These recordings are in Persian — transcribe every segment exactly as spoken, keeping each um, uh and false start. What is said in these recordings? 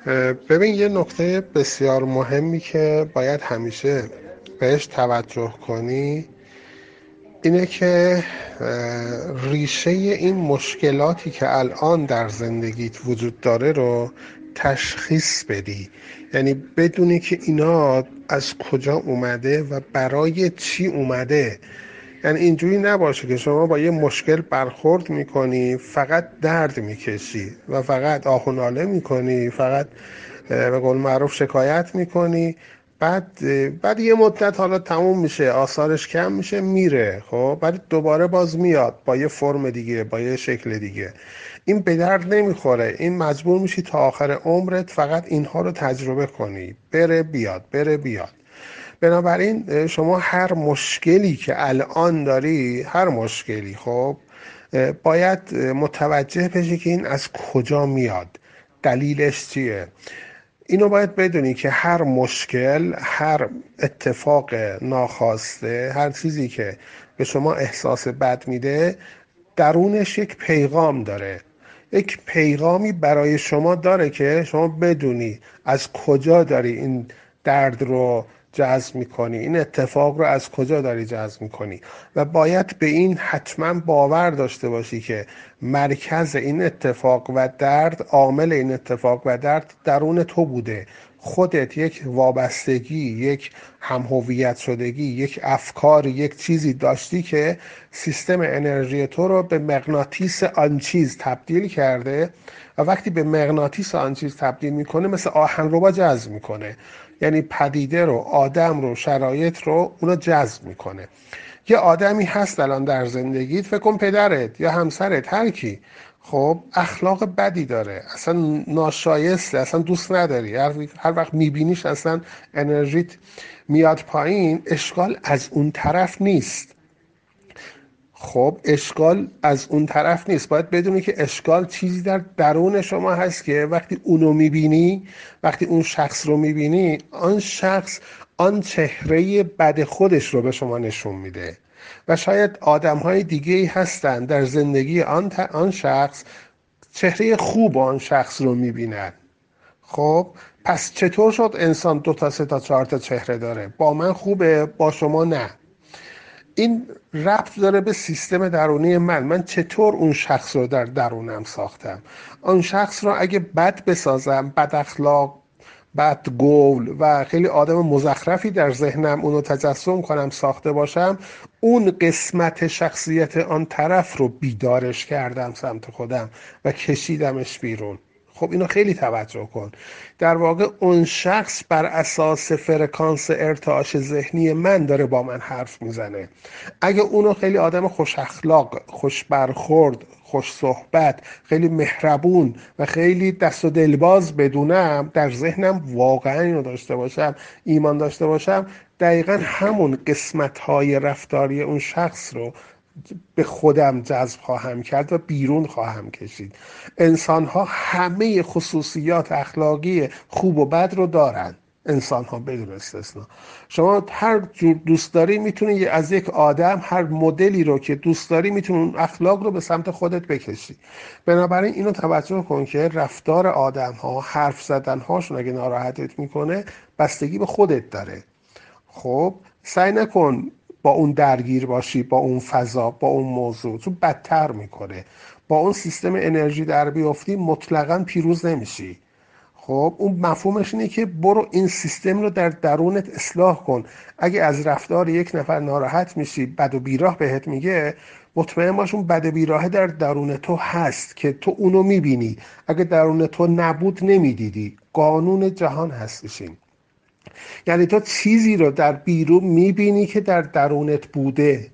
ببین یه نکته بسیار مهمی که باید همیشه بهش توجه کنی اینه که ریشه این مشکلاتی که الان در زندگیت وجود داره رو تشخیص بدی، یعنی بدونی که اینا از کجا اومده و برای چی اومده. یعنی اینجوری نباشه که شما با یه مشکل برخورد میکنی فقط درد میکشی و فقط آه و ناله میکنی، فقط به قول معروف شکایت میکنی، بعد بعد یه مدت حالا تموم میشه، آثارش کم میشه، میره، خب بعد دوباره باز میاد با یه فرم دیگه، با یه شکل دیگه. این به درد نمیخوره. این مجبور میشی تا آخر عمرت فقط اینها رو تجربه کنی، بره بیاد بره بیاد. بنابراین شما هر مشکلی که الان داری، هر مشکلی، خب باید متوجه بشی که این از کجا میاد، دلیلش چیه. اینو باید بدونی که هر مشکل، هر اتفاق ناخواسته، هر چیزی که به شما احساس بد میده، درونش یک پیغام داره. یک پیغامی برای شما داره که شما بدونی از کجا داری این درد رو جذب میکنی، این اتفاق رو از کجا داری جذب میکنی، و باید به این حتما باور داشته باشی که مرکز این اتفاق و درد، عامل این اتفاق و درد درون تو بوده. خودت یک وابستگی، یک هم‌هویت شدگی، یک افکار، یک چیزی داشتی که سیستم انرژی تو رو به مغناطیس آن چیز تبدیل کرده، و وقتی به مغناطیس آن چیز تبدیل میکنه مثل آهنربا جذب میکنه. یعنی پدیده رو، آدم رو، شرایط رو اونو جذب میکنه. یه آدمی هست الان در زندگیت، فکر کن پدرت یا همسرت، هر کی، خب اخلاق بدی داره، اصلا ناشایسته، اصلا دوست نداری، هر, هر وقت میبینیش اصلا انرژیت میاد پایین. اشکال از اون طرف نیست. خب اشکال از اون طرف نیست. باید بدونی که اشکال چیزی در درون شما هست که وقتی اونو میبینی، وقتی اون شخص رو میبینی، آن شخص آن چهره بد خودش رو به شما نشون میده. و شاید آدم های دیگه ای هستن در زندگی آن, آن شخص چهره خوب آن شخص رو میبینن. خب پس چطور شد انسان دو تا سه تا چهار تا چهره داره؟ با من خوبه، با شما نه. این ربط داره به سیستم درونی من. من چطور اون شخص رو در درونم ساختم. آن شخص رو اگه بد بسازم، بد اخلاق، بد گول و خیلی آدم مزخرفی در ذهنم اونو تجسم کنم، ساخته باشم، اون قسمت شخصیت آن طرف رو بیدارش کردم سمت خودم و کشیدمش بیرون. خب اینو خیلی توجه کن. در واقع اون شخص بر اساس فرکانس ارتعاش ذهنی من داره با من حرف میزنه. اگه اونو خیلی آدم خوش اخلاق، خوش برخورد، خوش صحبت، خیلی مهربون و خیلی دست و دلباز بدونم، در ذهنم واقعا اینو داشته باشم، ایمان داشته باشم، دقیقا همون قسمت های رفتاری اون شخص رو به خودم جذب خواهم کرد و بیرون خواهم کشید. انسان ها همه خصوصیات اخلاقی خوب و بد رو دارن، انسان ها بدون استثنا. شما هر جور دوست داری میتونی از یک آدم هر مدلی رو که دوست داری میتونی اون اخلاق رو به سمت خودت بکشی. بنابراین اینو توجه کن که رفتار آدم ها، حرف زدن هاشون اگه ناراحتت میکنه، بستگی به خودت داره. خب سعی نکن با اون درگیر باشی، با اون فضا، با اون موضوع، چون بدتر میکنه. با اون سیستم انرژی در بیافتی مطلقاً پیروز نمیشی. خب اون مفهومش اینه که برو این سیستم رو در درونت اصلاح کن. اگه از رفتار یک نفر ناراحت میشی، بد و بیراه بهت میگه، مطمئن باش اون بد و بیراه در درون تو هست که تو اونو میبینی. اگه درون تو نبود نمیدیدی. قانون جهان هستشین. یعنی تو چیزی رو در بیرون میبینی که در درونت بوده.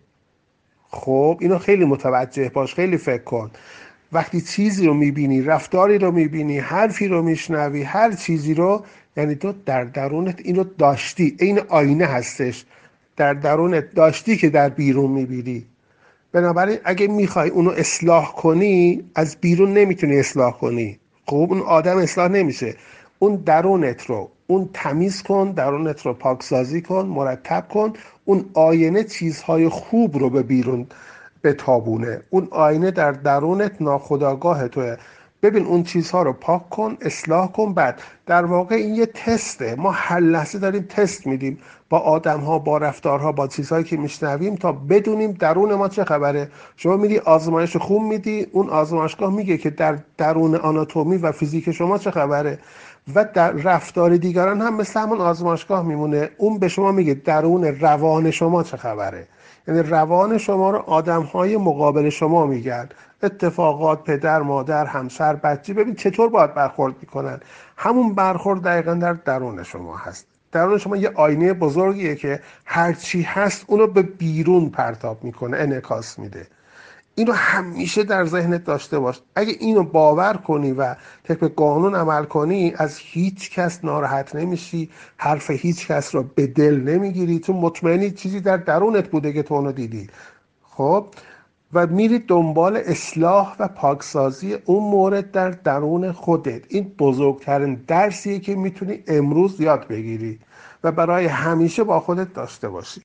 خب اینو خیلی متوجه باش، خیلی فکر کن. وقتی چیزی رو میبینی، رفتاری رو میبینی، حرفی رو میشنوی، هر چیزی رو، یعنی تو در درونت اینو داشتی. این آینه هستش، در درونت داشتی که در بیرون میبینی. بنابراین اگه میخوای اونو اصلاح کنی، از بیرون نمیتونی اصلاح کنی. خب اون آدم اصلاح نمیشه. اون درونت رو اون تمیز کن، درونت رو پاکسازی کن، مرتب کن. اون آینه چیزهای خوب رو به بیرون بتابونه. اون آینه در درونت ناخودآگاه توه. ببین اون چیزها رو پاک کن، اصلاح کن. بعد در واقع این یه تسته، ما هر لحظه داریم تست میدیم با آدم ها، با رفتارها، با چیزهایی که میشنویم تا بدونیم درون ما چه خبره. شما میری آزمایش خون میدی، اون آزمایشگاه میگه که در درون آناتومی و فیزیک شما چه خبره، و در رفتار دیگران هم مثل همون آزمایشگاه میمونه، اون به شما میگه درون روان شما چه خبره. یعنی روان شما رو آدم‌های مقابل شما میگن، اتفاقات، پدر، مادر، همسر، بچه، ببین چطور باید برخورد میکنن. همون برخورد دقیقا در درون شما هست. درون شما یه آینه بزرگیه که هرچی هست اونو به بیرون پرتاب میکنه، انعکاس میده. اینو همیشه در ذهنت داشته باش. اگه اینو باور کنی و طبق قانون عمل کنی، از هیچ کس ناراحت نمیشی، حرف هیچ کس رو به دل نمیگیری، تو مطمئنی چیزی در درونت بوده که تو اونو دیدی. خب و میری دنبال اصلاح و پاکسازی اون مورد در درون خودت. این بزرگترین درسیه که میتونی امروز یاد بگیری و برای همیشه با خودت داشته باشی.